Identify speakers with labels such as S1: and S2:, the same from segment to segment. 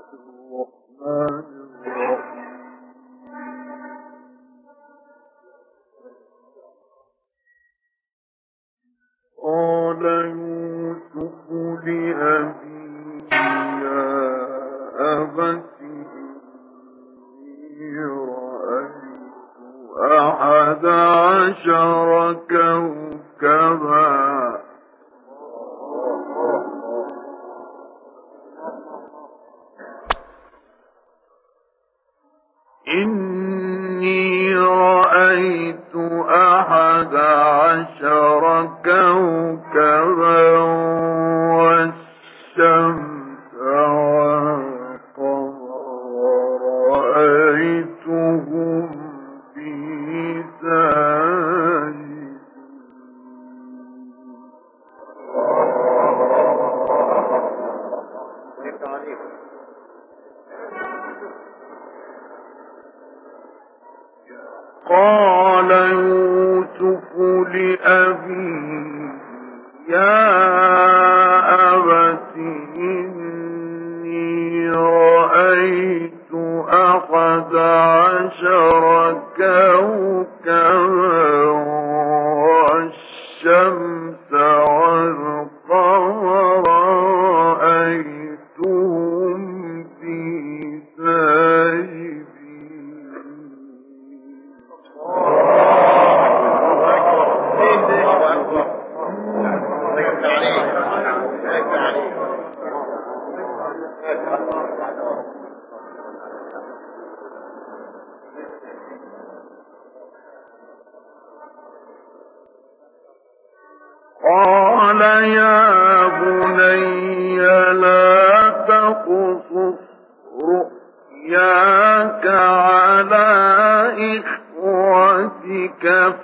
S1: إني رأيت 11 كوكبا والشمس والقمر رأيتهم في ساجدين. قال يوسف لأبيه يا أبت إني رأيت 11 كوكبا والشمس والقمر رأيتهم في ساجدين. قال يا بني لا تقصص رؤياك على إخوتك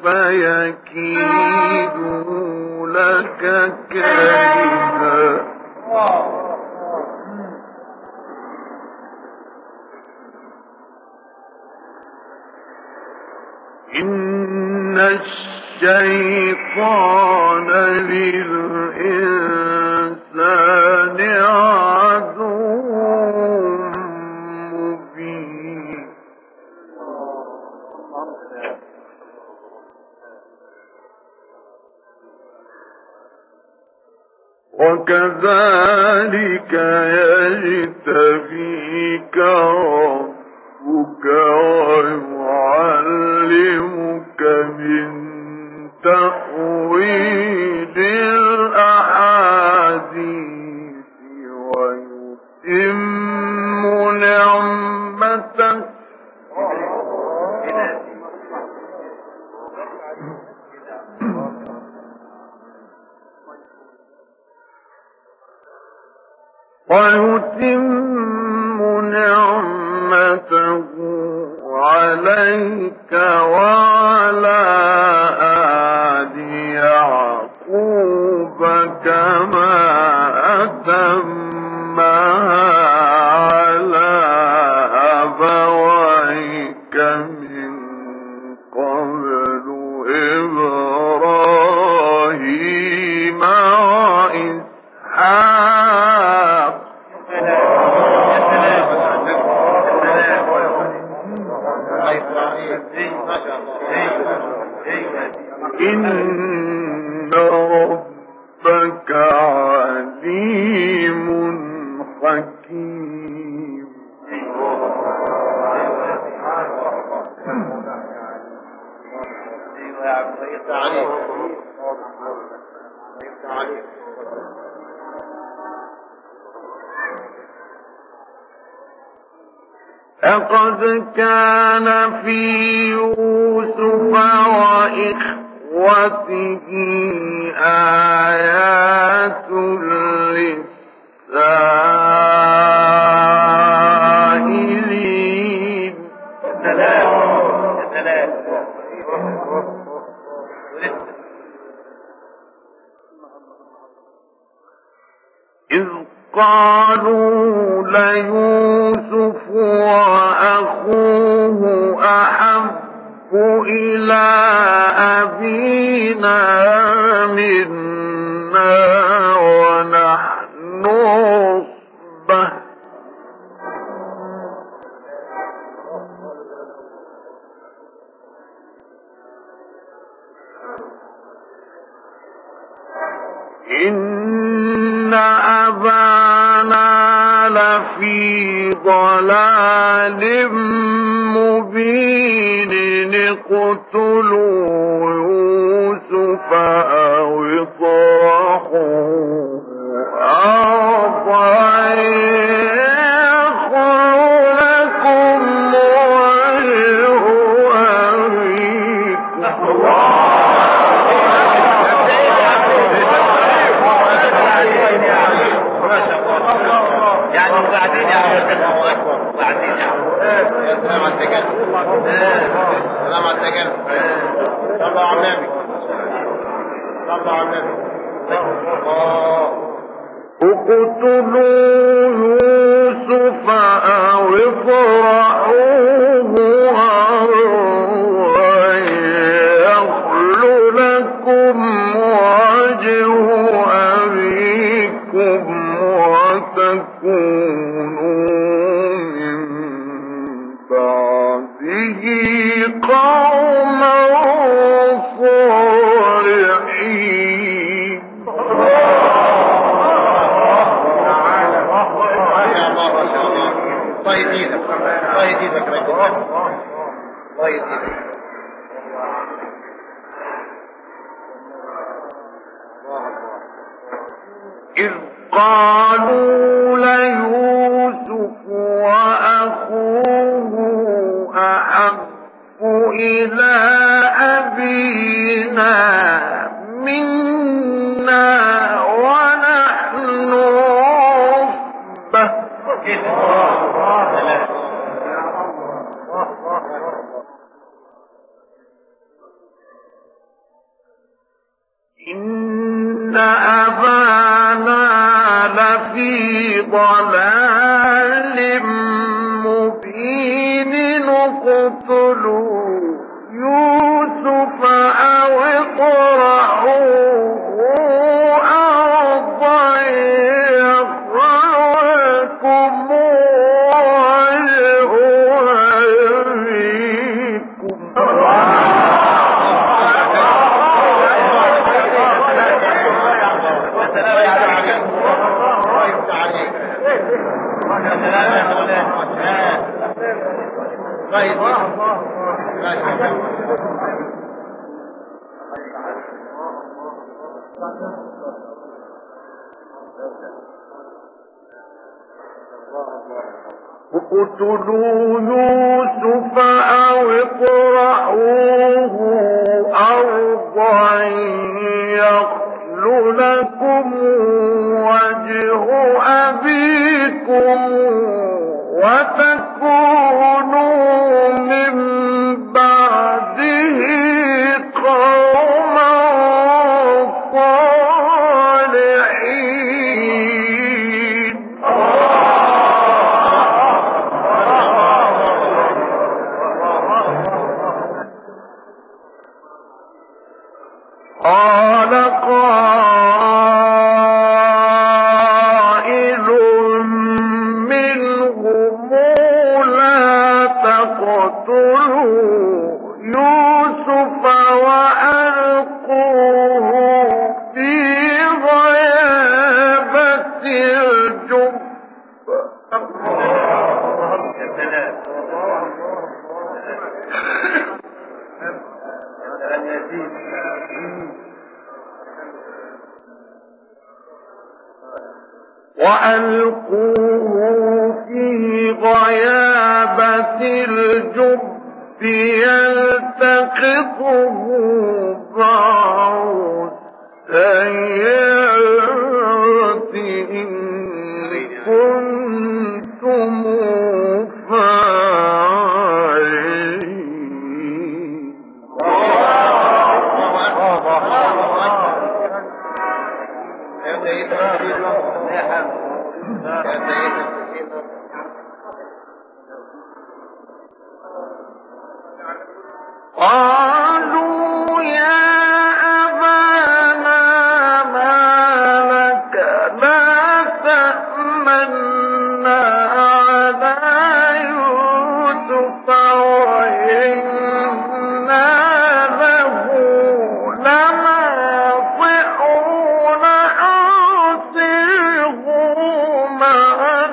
S1: فيكيدوا لك كيدا. إن الشيطان للإنسان عدو مبين. وكذلك يجتبيك ربك ويعلمك من تأويل الأحاديث ويتم نعمته عليك وعلى آل يعقوب كما أتمها على أبويك من قبل إبراهيم وإسحاق. إن ربك عليم حكيم. لقد كان في يوسف وإخوته آيات للسائلين. إذ قالوا ليوسف وأخوه أحب إلى أبينا منا ونحن عصبة لفي ضلال مبين اقتلوا يوسف أو اطرحوه أرضا يخل لكم وجه أبيكم.
S2: يعني بعدين بعدين سلام على التجلي سلام على التجلي صلوا على النبي صلوا على النبي.
S1: اقتلوا يوسف أو اطرحوه أرضا يخل لكم وجه أبيكم وتكونوا من بعده قوما صالحين.
S2: الله يزيدك الله يزيدك الله يزيدك.
S1: إذ قالوا ليوسف وأخوه أحب إلى أبينا منا ونحن عصبة إن أبانا لفي ضلال مبين اقتلوا يوسف أو اطرحوه أرضا يخل لكم وجه أبيكم. اقتلوا يوسف أو اطرحوه أرضا يخل لكم وجه أبيكم وتكونوا من بعده قوما صالحين. قال قائل منهم لا تقتلوا يوسف وألقوه في غيابة الجب. وألقوه في غيابة الجب يلتقطه بعض السيارة إن كنتم فاعلين. قالوا يا أبانا ما لك لا تأمنا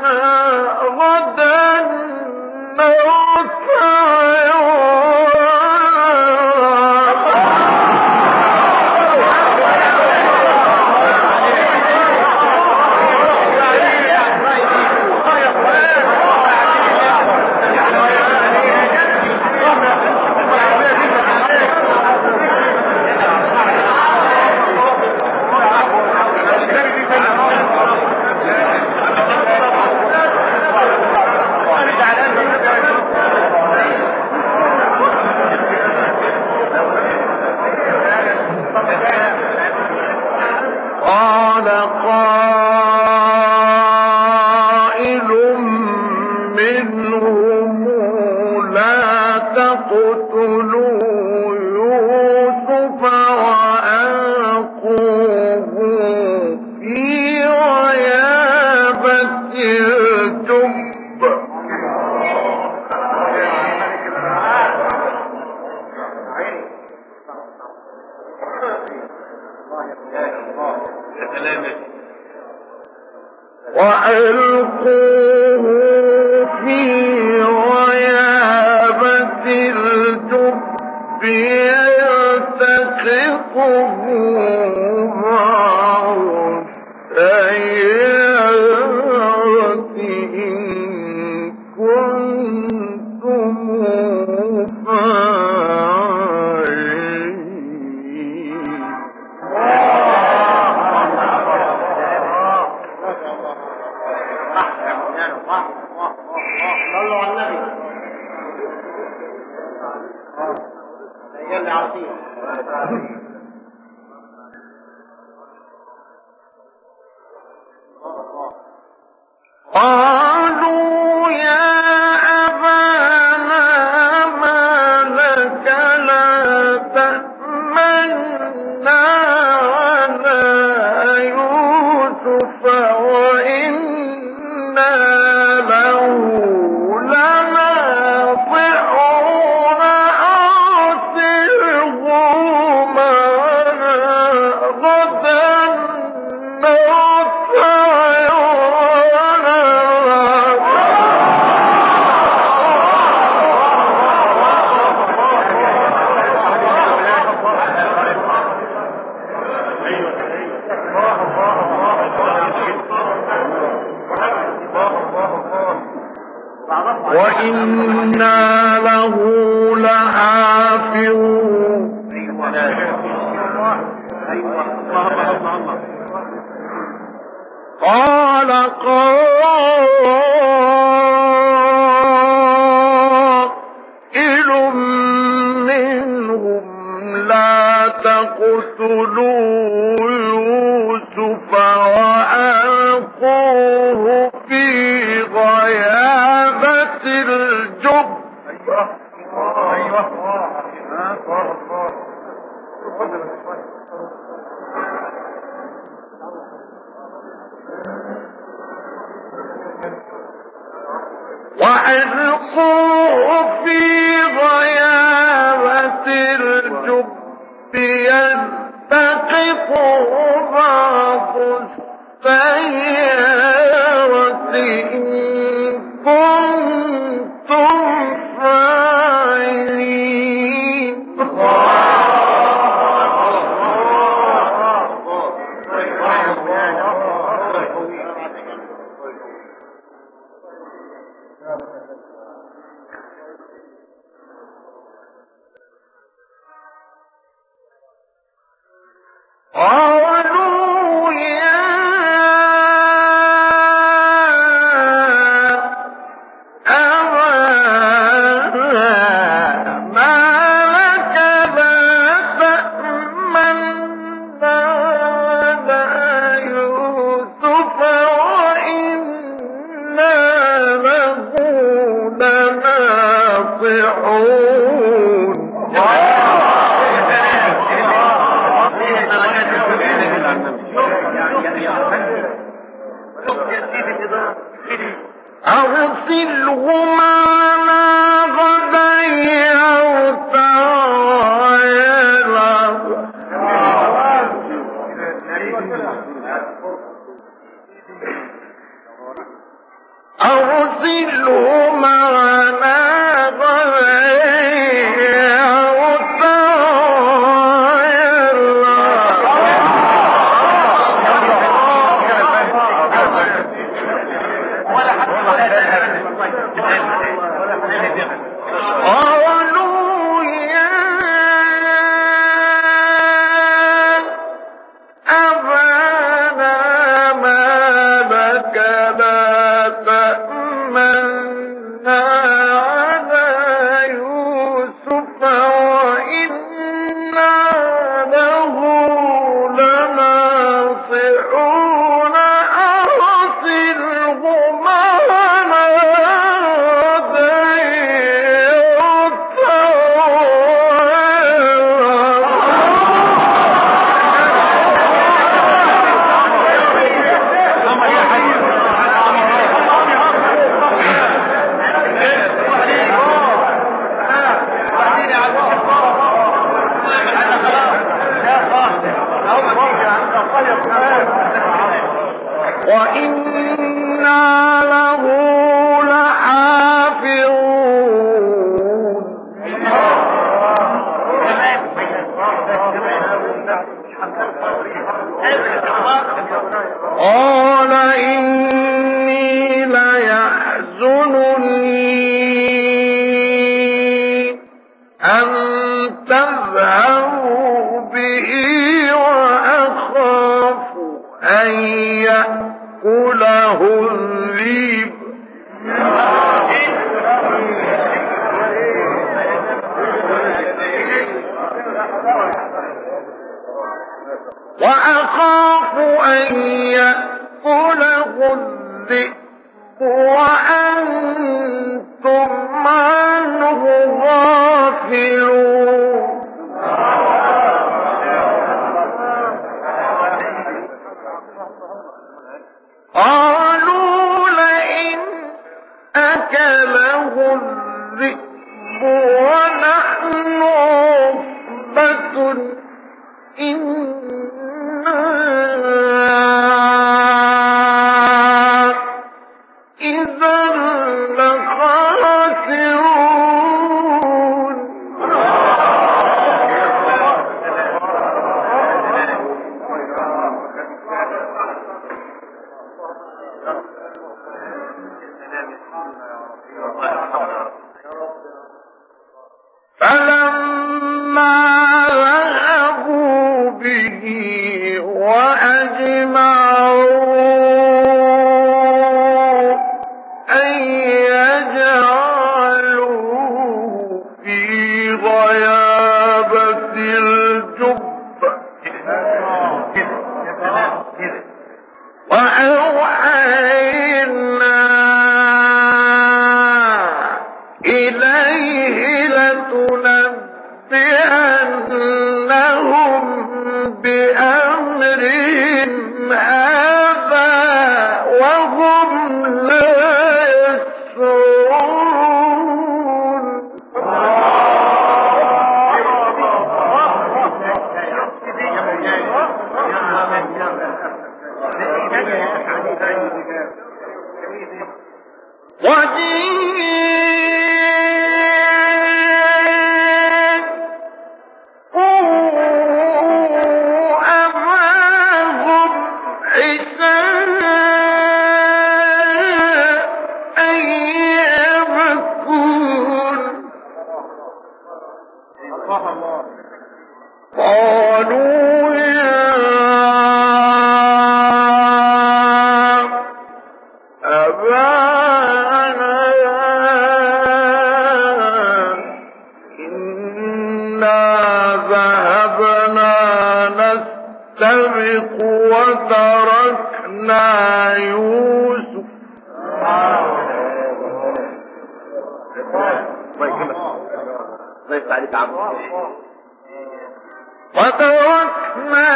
S1: وألقوه في غيابة الجب يلتقطه بعض السيارة إن كنتم قالوا يا أبانا ما لك لا تأمنا على يوسف وإنا له لناصحون أرسله معنا غدا وإنا له لحافظون قال قائل منهم لا تقتلوا يوسف وألقوه في غيابة الجب وألقوه في غيابة الجب يلتقطه بعض السيارة إن كنتم فاعلين قالوا يا أبانا ما لك لا تأمنا على يوسف وإنا له لناصحون أرسله معنا غدا يرتع ويلعب قال إني ليحزنني أن تذهبوا به وأخاف أن يأكله الذئب وأنتم عنه غافلون قالوا لئن أكله الذئب ونحن عصبة وتركنا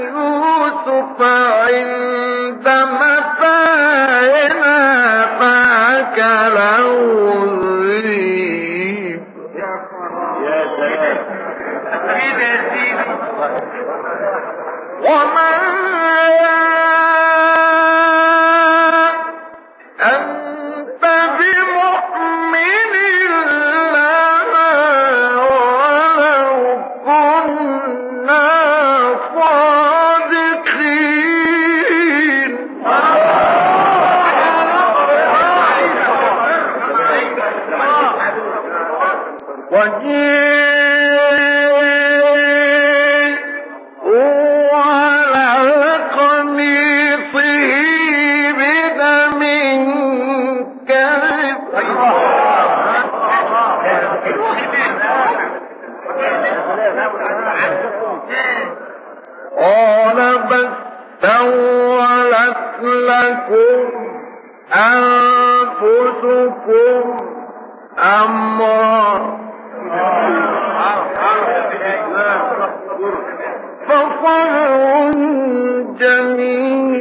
S1: يوسف عند متاعنا فأكله الذئب وما أنت بمؤمن لنا ولو كنا صادقين قال بل سولت لكم أنفسكم أمرا فصبر جميل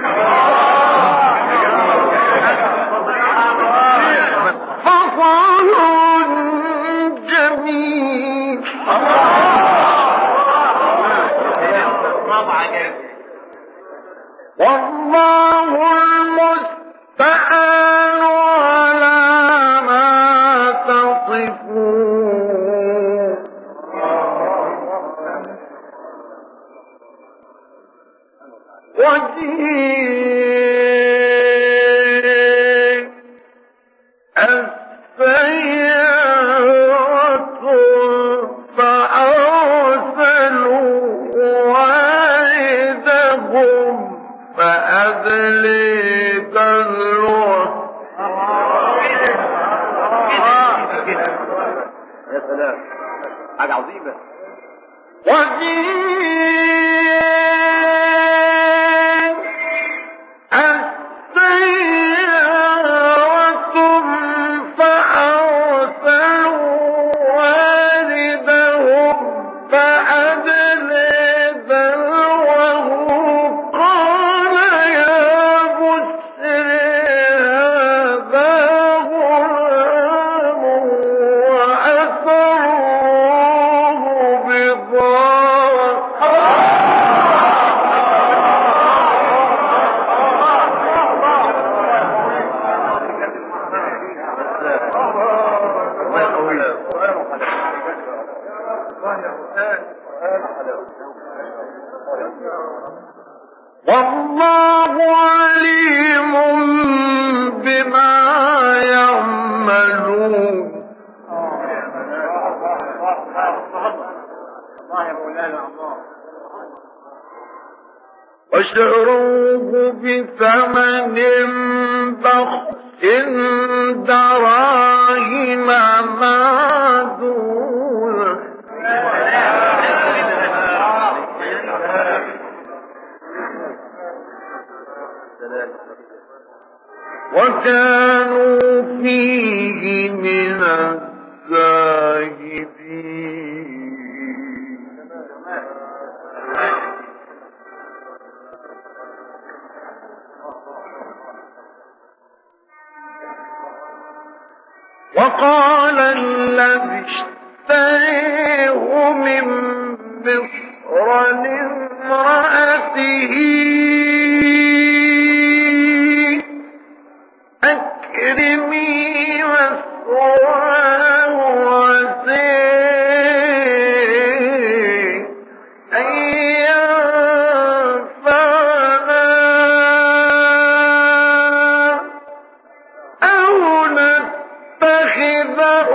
S1: والله المستعان على ما تصفون وجيء السيارة فأرسلوا واردهم فأدلي دلوه
S2: يا سلام حاجة عظيمة
S1: والله عليم بما يعملون واشتروه بثمن بخس دراهم معدودة وكانوا فيه من الزاهدين وقال الذي اشتريه من مصر لامرأته أكرمي مثواه وعسى أن ينفعنا أو نتخذه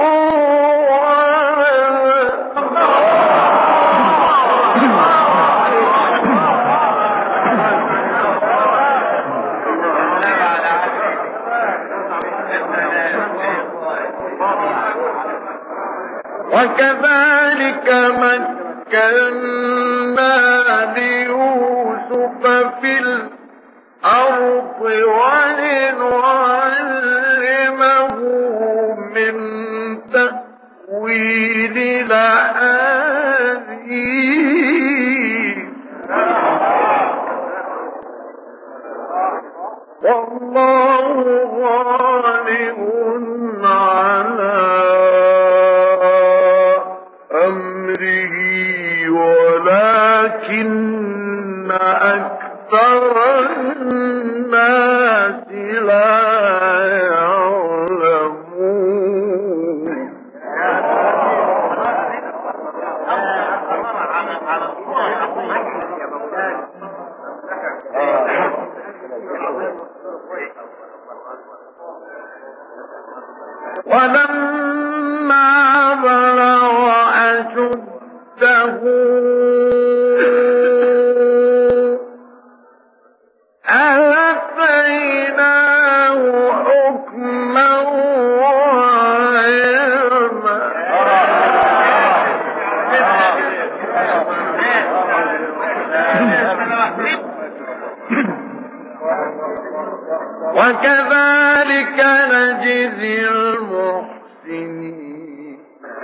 S1: وكذلك مكنا ليوسف في الأرض ولنعلمه من تأويل الأحاديث والله غالب على أمره ولكن أكثر الناس لا ولما بلغ أشده آتيناه حكما وعلما وكذلك نجزي المحسنين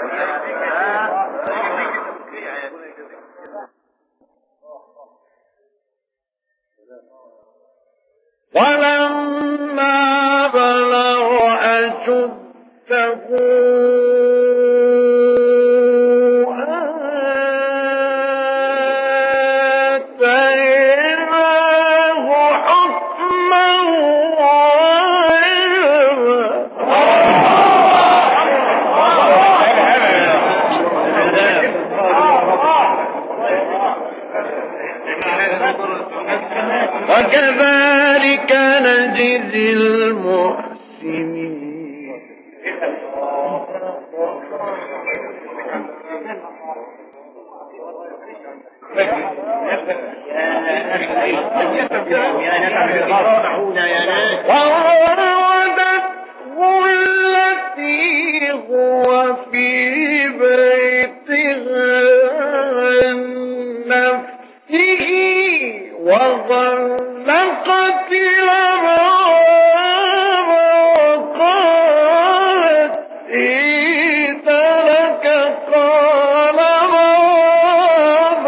S1: ولما بلغ أشده وكذلك نجزي المحسنين وراودته التي هو في بيتها عن نفسه وغلقت الأبواب وقالت إيت لك قال معاذ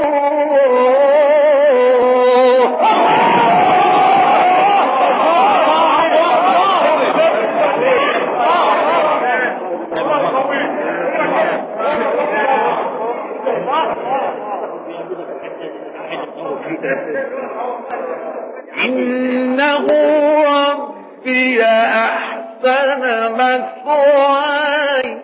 S1: إنه ربي أحسن مثواي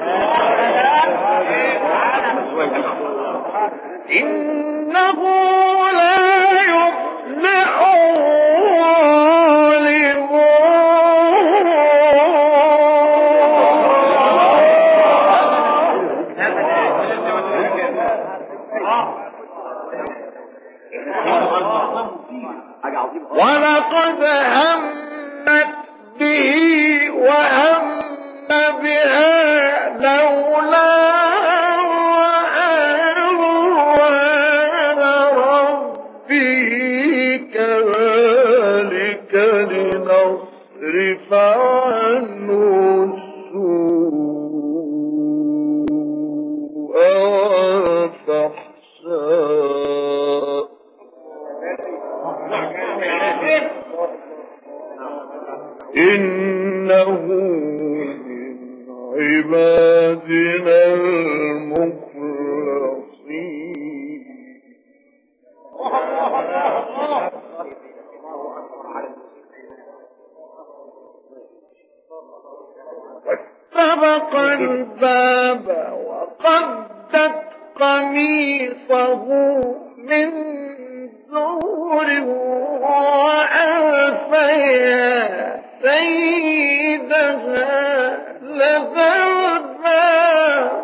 S1: إنه لا يفلح ولقد همت به وهم بها لولا ربه كذلك لنصرف عنه السوء والفحشاء إنه من عبادنا المخلصين فاستبق الباب وقدت قميصه من دور وألف يا سيدها لدى الباب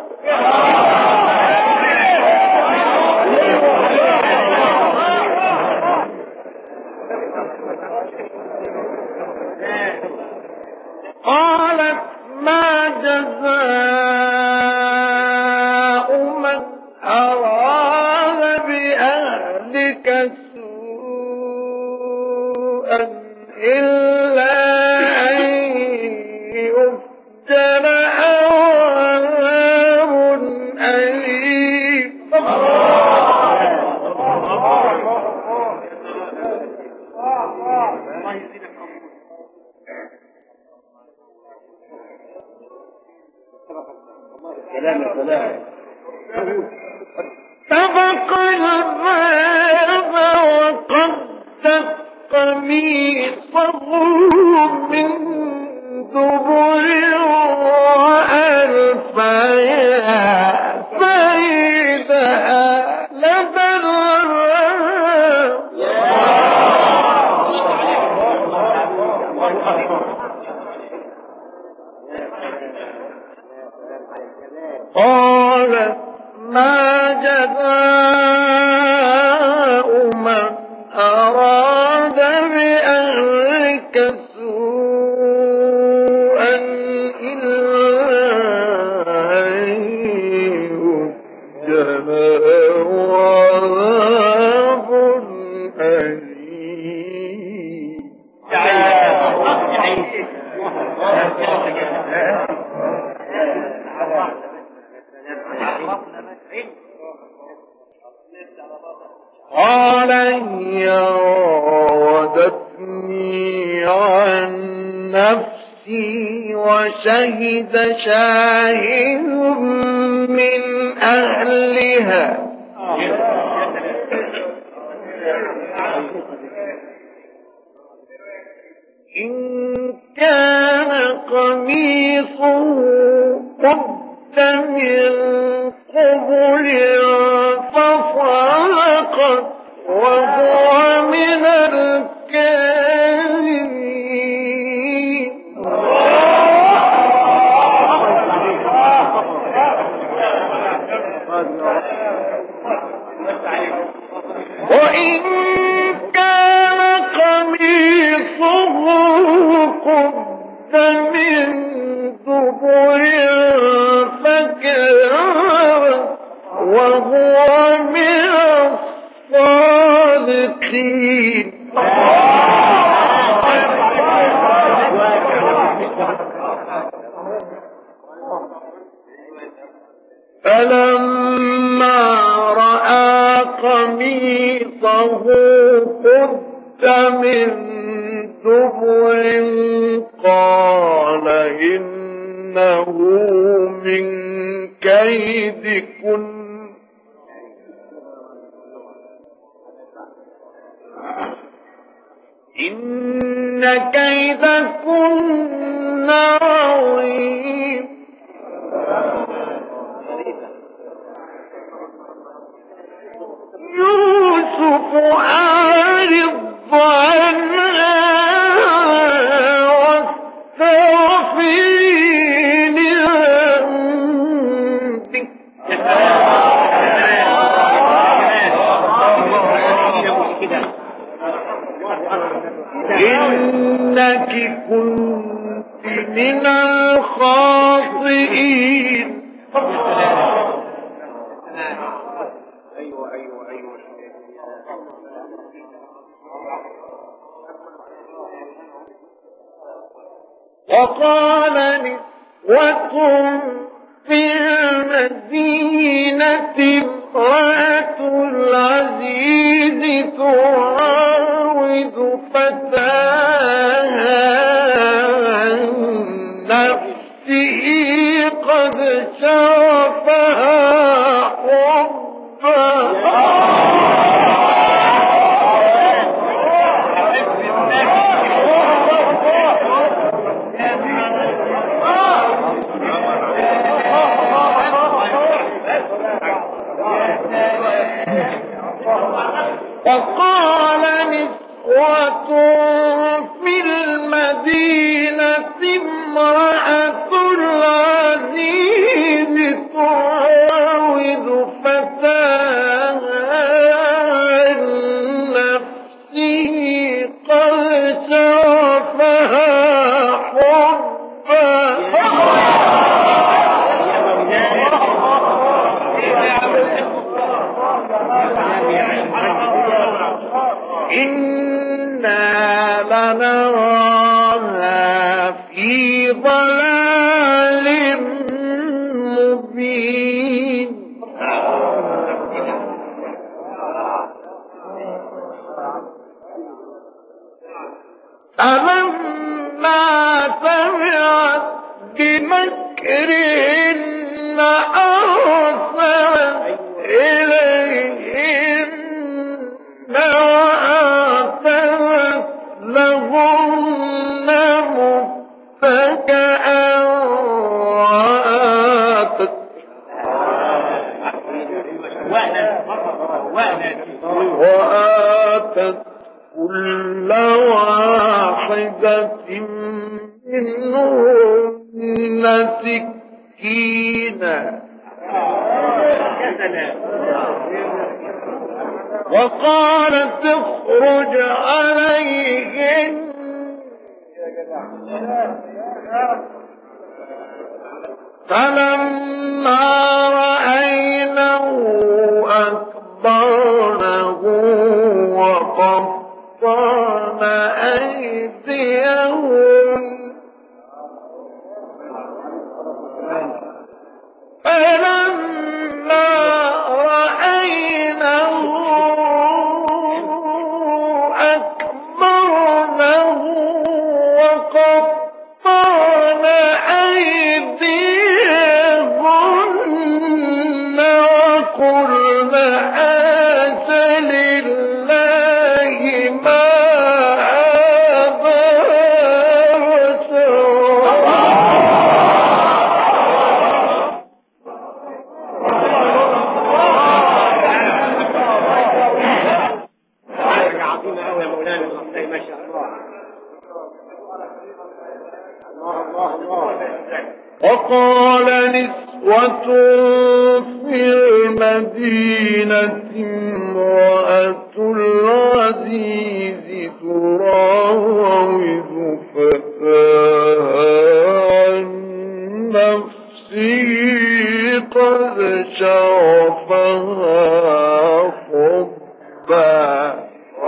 S1: قالت ما جزاء من أراد بأهلك سوءا إلا أن يفجر أو عذاب أليم سبق الباب وقدت قميصه من دبر وألف يا سيدها لدى الباب قال ما جزاء من أراد بأهلك سوءا إلا أن يسجن أو عذاب أليم. قال هي راودتني عن نفسي وشهد شاهد من أهلها إن كان قميصه قد من قبل فصدقت وهو من الكاذبين. وإن كان قميصه قد من دبر فكذب وهو من الصادقين. فلما رأى قميصه قد من دبر قال إنه من كيدكن إن كيدكن عظيم. يوسف أعرض عنها واستغفري لذنبك إنك كنت من الخاطئين. وقال نسوة في المدينة امرأة العزيز تراود فتاها عن نفسه قد شغفها حبا. وقال نسوة في المدينة امرأة العزيز تراود فتاها عن نفسه قد شغفها حبا. إنا لنراها في ضلال مبين. فلما سمعت بمكرهن أرسلت إليهن وآتت لهن متكئا وآتت كل واحدة منهن سكينا وقالت اخرج عليهن فلما رأينه أكبرنه وقطعن أيديهن فلما رأينه أكبرنه وقطعن أيديهن وقلن حاش لله ما وقال نسوة في المدينة امرأة العزيز تراود فتاها عن نفسه قد شغفها حبا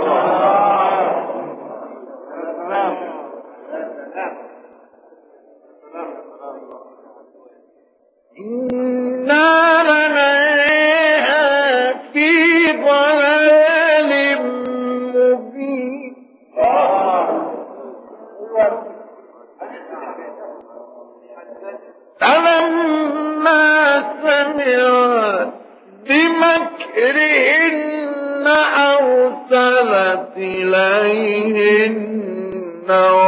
S1: إنا لنراها في ضلال مبين فلما سمعت بمكرهن أرسلت إليهن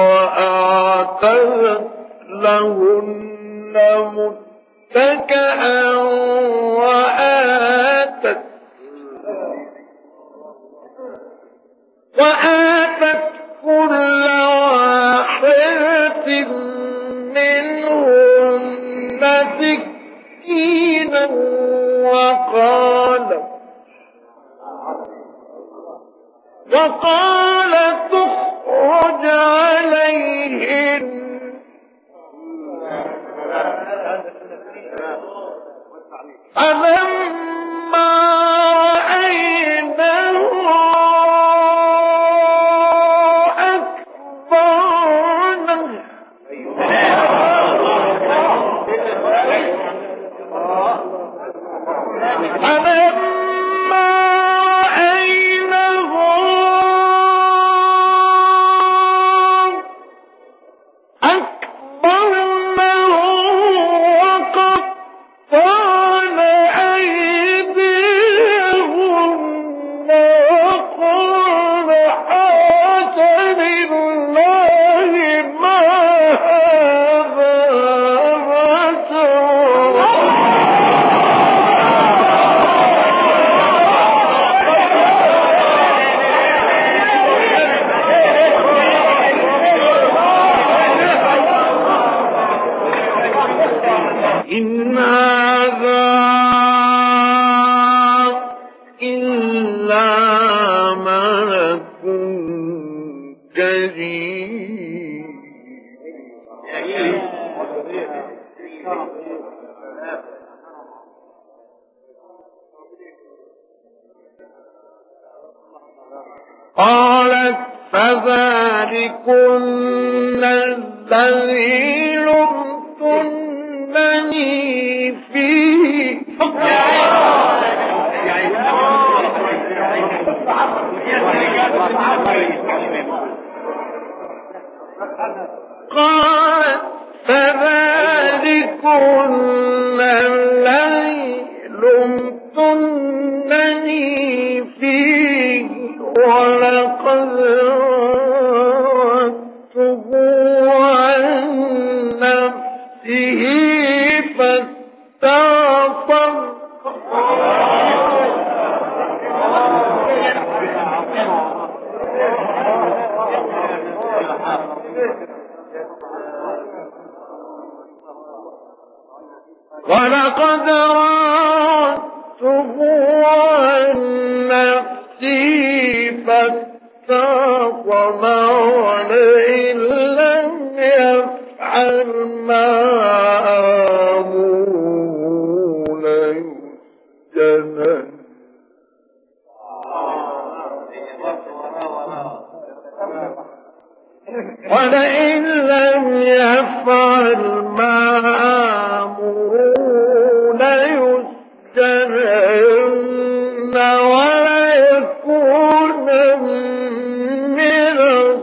S1: وأعتدت لهن متكئا وآتت كل واحدة منهن سكينا وقالت اخرج عليهن فلما رأينه أكبرنه إن هذا إلا ملك كريم قالت فذلكن الذي لمتنني فيه قالت فذلكن الذي لمتنني فيه ولقد راودته عن نفسه فاستعصم ولقد راودته عن نفسي فاستعظم ولئن لم يفعل ما آمره ليسجنن ولئن لم يفعل ما آمره ليسجنن وليكون من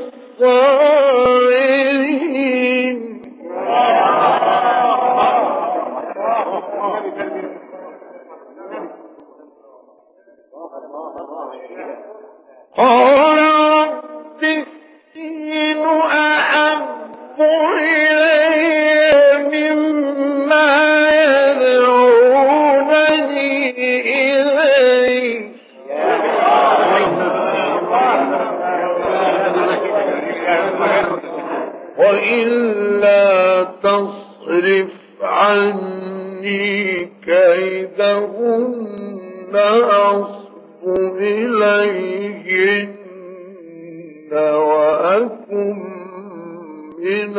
S1: الصاغرين. قال رب السجن أحب إلي مما يدعونني إليه وإلا تصرف عني كيدهن أصب إليهن وأكن من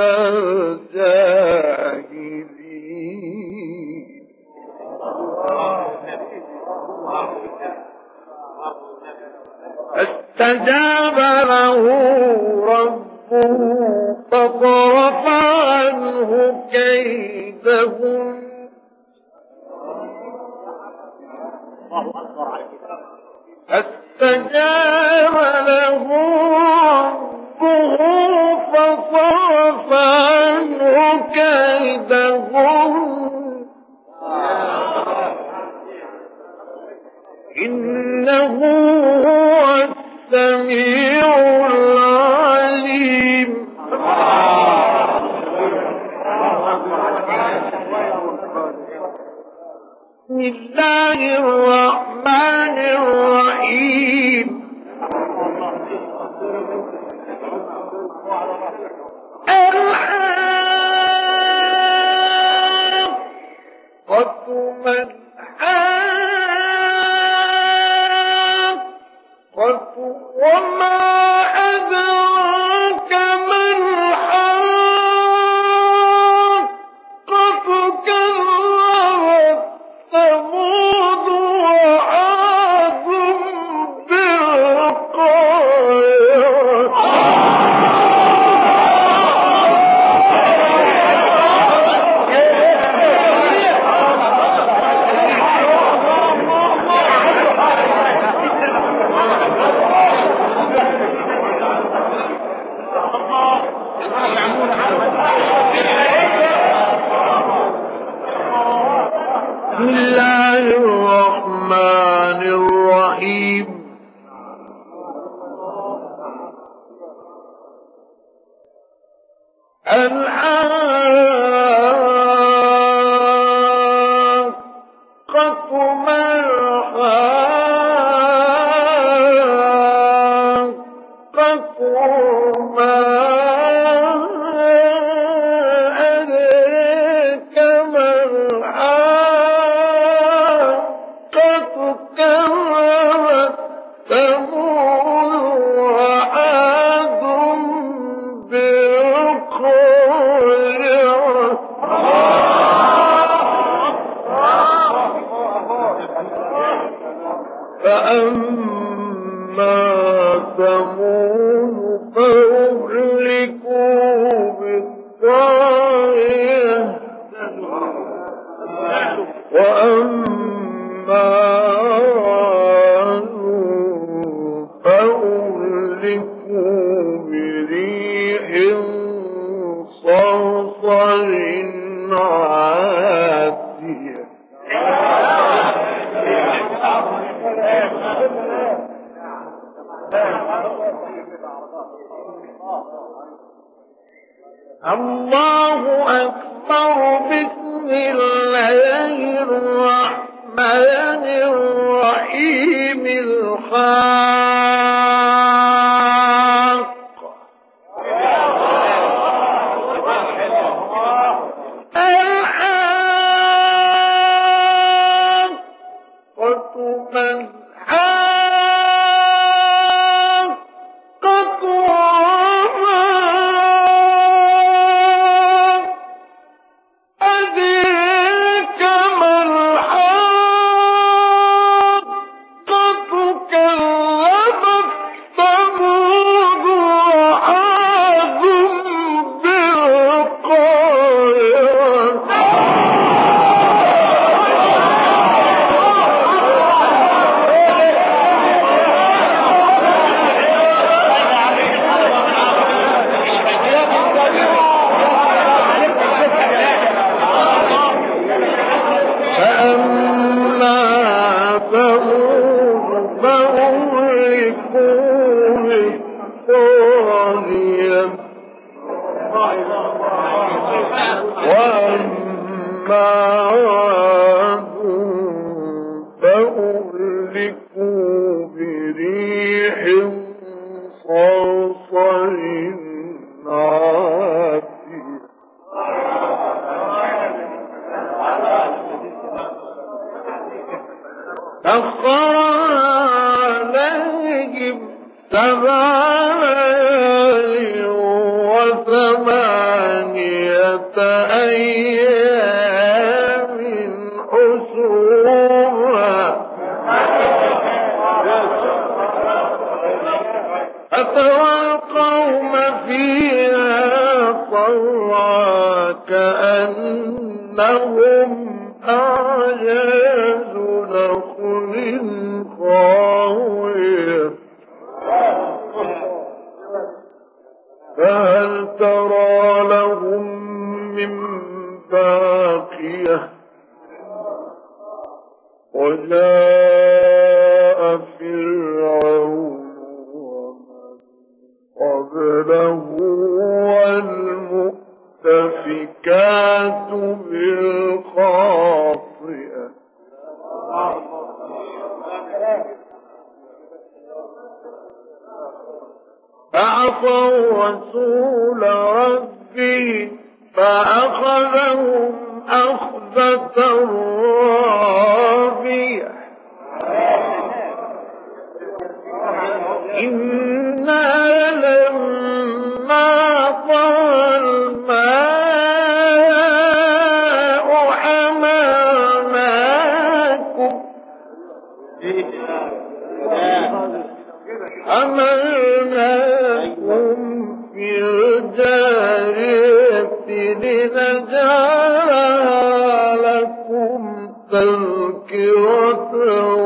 S1: الجاهلين. فاستجاب له ربه فصرف عنه كيدهم فاستجاب له ربه فصرف عنه كيدهم إنه هو السميع العليم. بسم الله الرحمن الرحيم. الحاقة ما الحاقة وما أدراك ما الحاقة كذبت ثمود وعاد بالقارعة. 7 ليال و8 أيام حسوما فترى القوم فيها صرعى كأنهم أعجاز نخل خاوية فهل ترى لهم من باقية وجاء فرعون ومن قبله والمؤتفكات بالخاطئة فعصوا رسول ربهم فأخذهم أخذة رابية إنا لما طغى الماء حملناكم في الجارية لنجعلها لكم تذكرة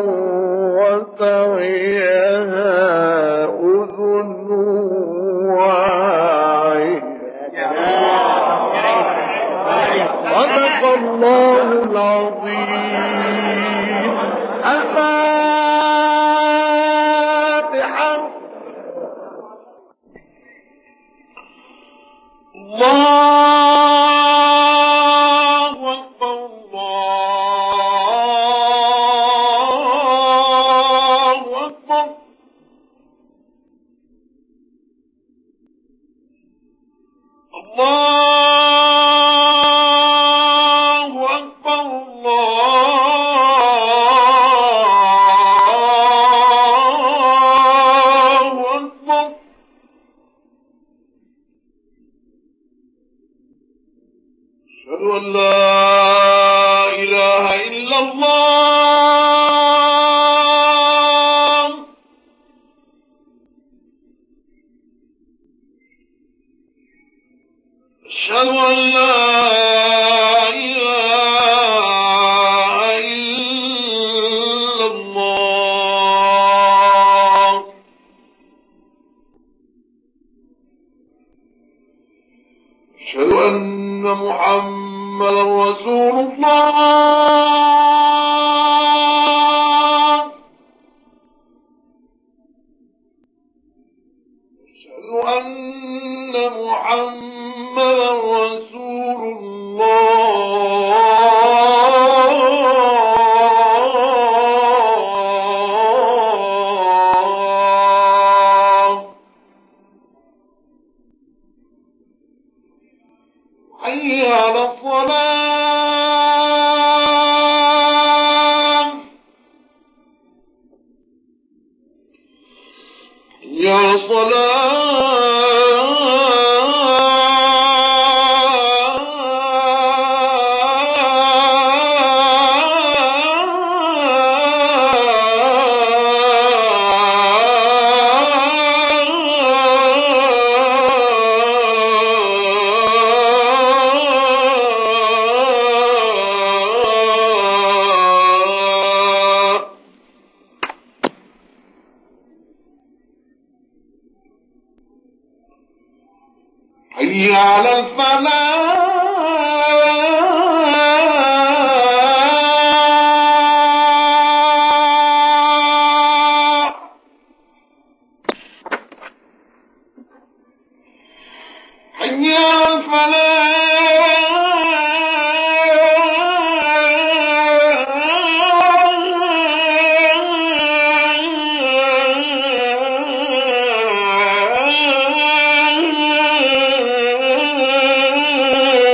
S1: وتعيها أذن واعية. صدق الله العظيم. الفاتحة. الله أكبر الله أكبر. الله أكبر الله أكبر. أشهد أن لا إله إلا الله. أشهد أن لا إله إلا الله. أشهد أن محمدا رسول الله. أشهد أن محمدا رسول الله. حي على الصلاة. حي على حي على الفلاح. حي على الفلاح.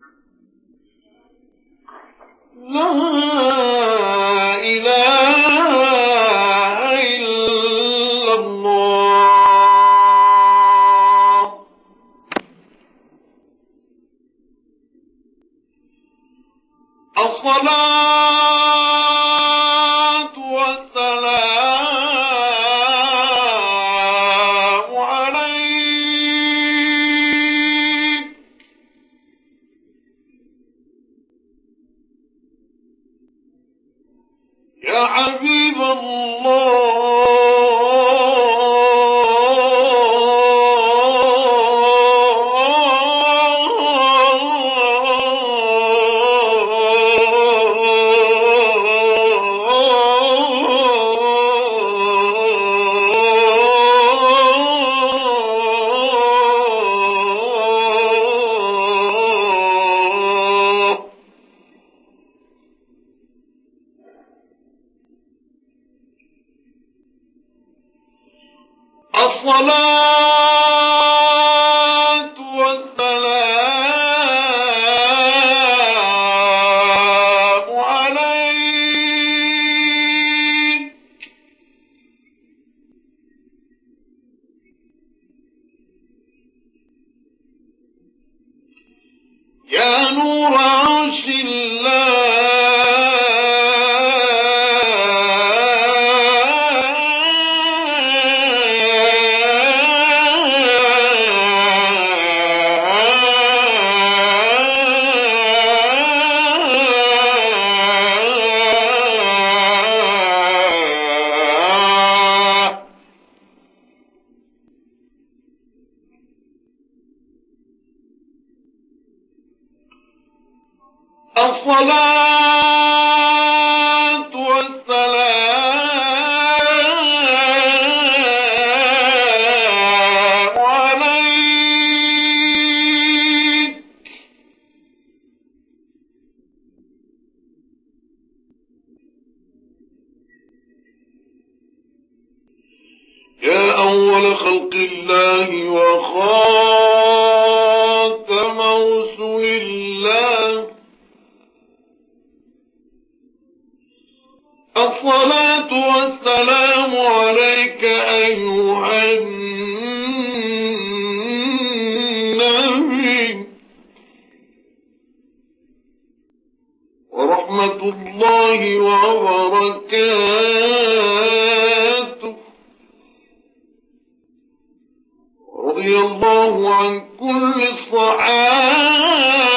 S1: لا إله إلا الله. الصلاة والسلام عليك يا حبيب الله. الصلاة والسلام عليك يا نور عرش الله. الصلاة والسلام عليك يا أول خلق الله وخاتم رسل الله. الصلاة والسلام عليك أيها النبي ورحمة الله وبركاته. رضي الله عن كل الصحابة